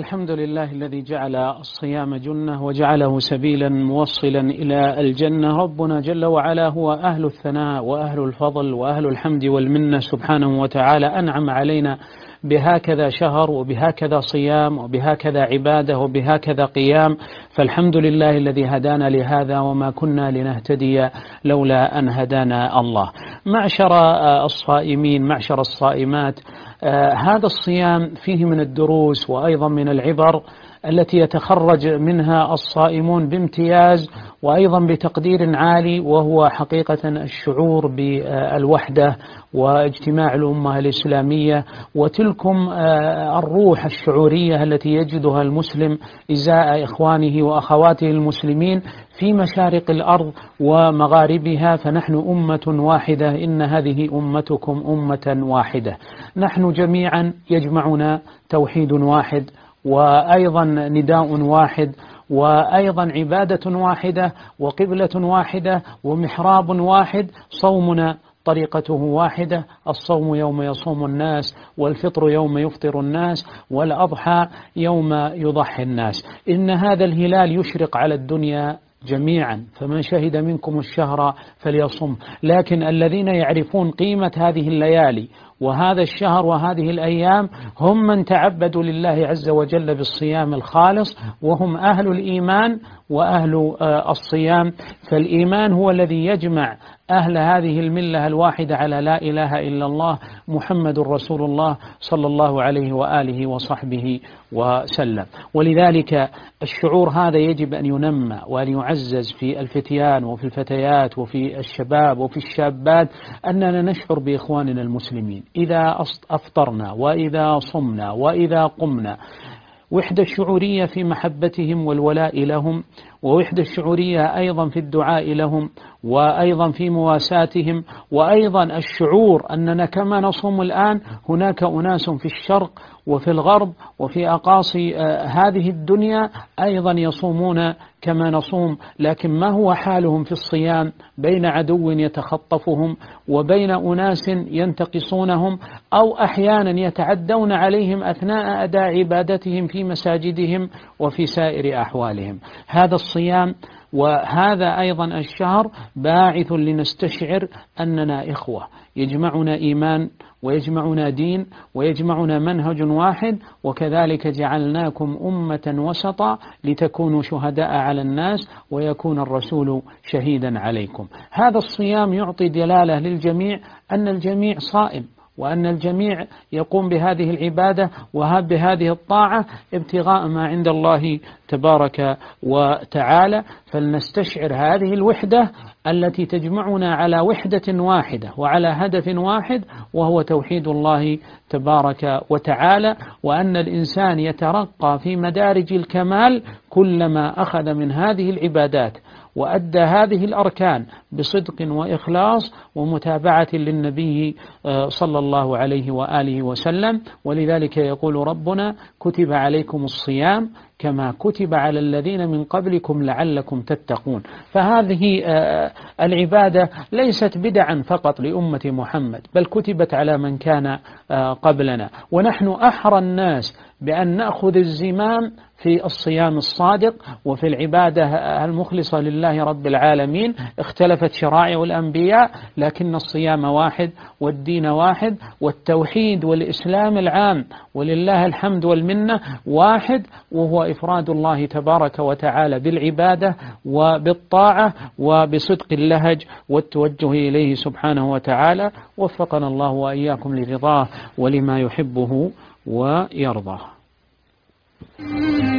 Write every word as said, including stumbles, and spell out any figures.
الحمد لله الذي جعل الصيام جنة وجعله سبيلا موصلا إلى الجنة. ربنا جل وعلا هو أهل الثناء وأهل الفضل وأهل الحمد والمنة سبحانه وتعالى، أنعم علينا بهكذا شهر وبهكذا صيام وبهكذا عبادة وبهكذا قيام، فالحمد لله الذي هدانا لهذا وما كنا لنهتدي لولا أن هدانا الله. معشر الصائمين، معشر الصائمات، آه هذا الصيام فيه من الدروس وأيضا من العبر التي يتخرج منها الصائمون بامتياز وأيضا بتقدير عالي، وهو حقيقة الشعور بالوحدة واجتماع الأمة الإسلامية وتلكم الروح الشعورية التي يجدها المسلم إزاء إخوانه وأخواته المسلمين في مشارق الأرض ومغاربها، فنحن أمة واحدة، إن هذه أمتكم أمة واحدة. نحن جميعا يجمعنا توحيد واحد، وأيضا نداء واحد، وأيضا عبادة واحدة، وقبلة واحدة، ومحراب واحد. صومنا طريقته واحدة، الصوم يوم يصوم الناس، والفطر يوم يفطر الناس، والأضحى يوم يضحي الناس. إن هذا الهلال يشرق على الدنيا جميعا، فمن شهد منكم الشهر فليصم. لكن الذين يعرفون قيمة هذه الليالي وهذا الشهر وهذه الأيام هم من تعبدوا لله عز وجل بالصيام الخالص، وهم أهل الإيمان وأهل الصيام. فالإيمان هو الذي يجمع أهل هذه الملة الواحدة على لا إله إلا الله محمد رسول الله صلى الله عليه وآله وصحبه وسلم. ولذلك الشعور هذا يجب أن ينمى وأن يعزز في الفتيان وفي الفتيات وفي الشباب وفي الشابات، أننا نشعر بإخواننا المسلمين إذا أفطرنا وإذا صمنا وإذا قمنا. وحدة الشعورية في محبتهم والولاء لهم، ووحدة الشعورية أيضا في الدعاء لهم، وأيضا في مواساتهم، وأيضا الشعور أننا كما نصوم الآن هناك أناس في الشرق وفي الغرب وفي أقاصي هذه الدنيا أيضا يصومون كما نصوم، لكن ما هو حالهم في الصيام؟ بين عدو يتخطفهم وبين أناس ينتقصونهم، أو أحيانا يتعدون عليهم أثناء أداء عبادتهم في مساجدهم وفي سائر أحوالهم. هذا الصيام وهذا أيضا الشهر باعث لنستشعر أننا إخوة، يجمعنا إيمان ويجمعنا دين ويجمعنا منهج واحد، وكذلك جعلناكم أمة وسطا لتكونوا شهداء على الناس ويكون الرسول شهيدا عليكم. هذا الصيام يعطي دلالة للجميع أن الجميع صائم، وأن الجميع يقوم بهذه العبادة وبهذه الطاعة ابتغاء ما عند الله تبارك وتعالى. فلنستشعر هذه الوحدة التي تجمعنا على وحدة واحدة وعلى هدف واحد، وهو توحيد الله تبارك وتعالى، وأن الإنسان يترقى في مدارج الكمال كلما أخذ من هذه العبادات وأدى هذه الأركان بصدق وإخلاص ومتابعة للنبي صلى الله عليه وآله وسلم. ولذلك يقول ربنا: كتب عليكم الصيام كما كتب على الذين من قبلكم لعلكم تتقون. فهذه العبادة ليست بدعا فقط لأمة محمد، بل كتبت على من كان قبلنا، ونحن أحرى الناس بأن نأخذ الزمام في الصيام الصادق وفي العبادة المخلصة لله رب العالمين. اختلفت شرائع الأنبياء، لكن الصيام واحد والدين واحد، والتوحيد والإسلام العام ولله الحمد والمنة واحد، وهو إفراد الله تبارك وتعالى بالعبادة وبالطاعة وبصدق اللهج والتوجه إليه سبحانه وتعالى. وفقنا الله وإياكم لرضاه ولما يحبه ويرضاه.